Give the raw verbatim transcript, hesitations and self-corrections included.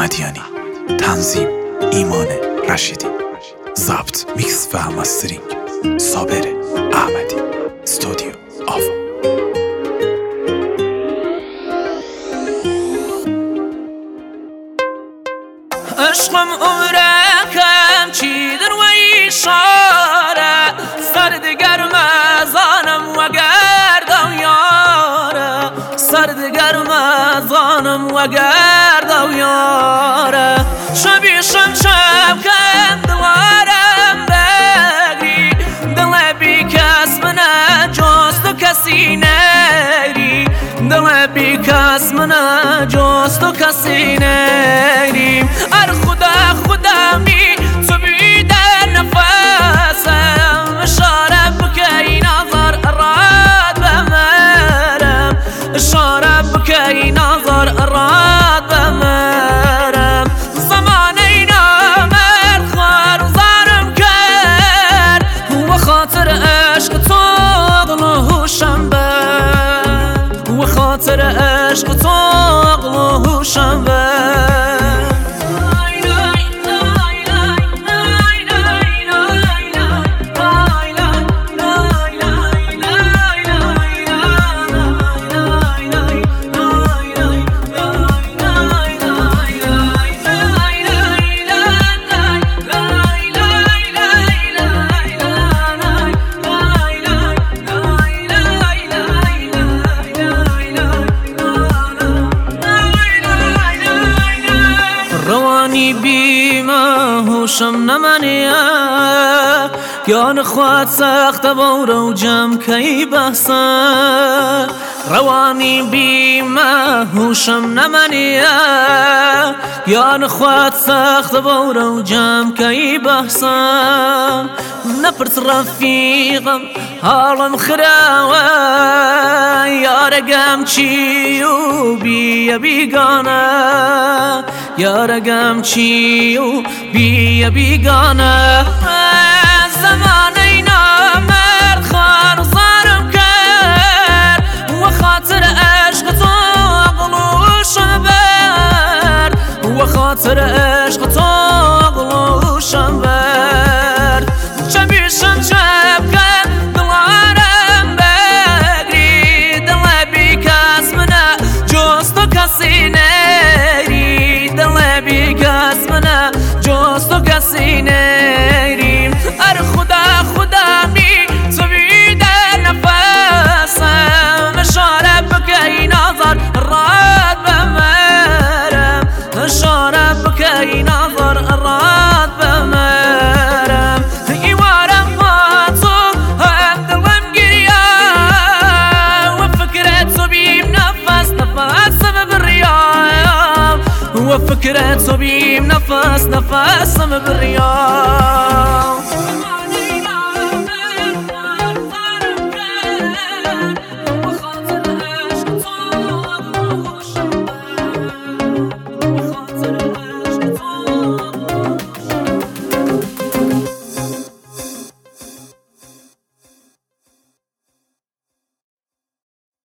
احمدیانی، تنظیم ایمان رشیدی، ضبط میکس و مسترینگ صابر احمدی، استودیو آوا. عشقم عمرکم چی در و اشاره سرد گرم زانم و گرد و یاره سرد گرم زانم و گرد و یاره شبی شم شب کم دوارم بگری دل بی کس من جست و کسی نگری دل بی کس من جست و کسی نگری ار خدا خدا می تو بی در نفسم اشاره بکی نظر راد بمرم اشاره بکی نظر راد بمرم زمان اینا مرد خوار زارم کرد و خاطر عشق تو عقل و هوشم بر و خاطر عشق تو عقل و هوشم بر روانی بیمه هوشم نمانیه یان خواد سخت بورو جم کی بحثه روانی بیمه هوشم نمانیه یان خواد سخت بورو جم کی بحثه نپرس رفیقم حالم خراوه یارگم چیو بیا بیگانه یارگم چیو بیا بیگانه زمان اینا مرد خوار زارم کرد و خاطر عشق تو عقل و هوشم برد و خاطر عشق تو عقل و هوشم برد چمیشم چپ کرد دلارم بگری دل بی کس منه جست و کسی نگری دل بی کس منه جست و کسی نگری ار خدا خدا می تو بی در نفسم اشاره بکی نظر راد بمرم اشاره بکی نظر راد بمرم ایوارم با تو هم دلم گریه و فکرت تو بیم نفس نفسم بریم و فکرت تو بیم نفس نفسم بریم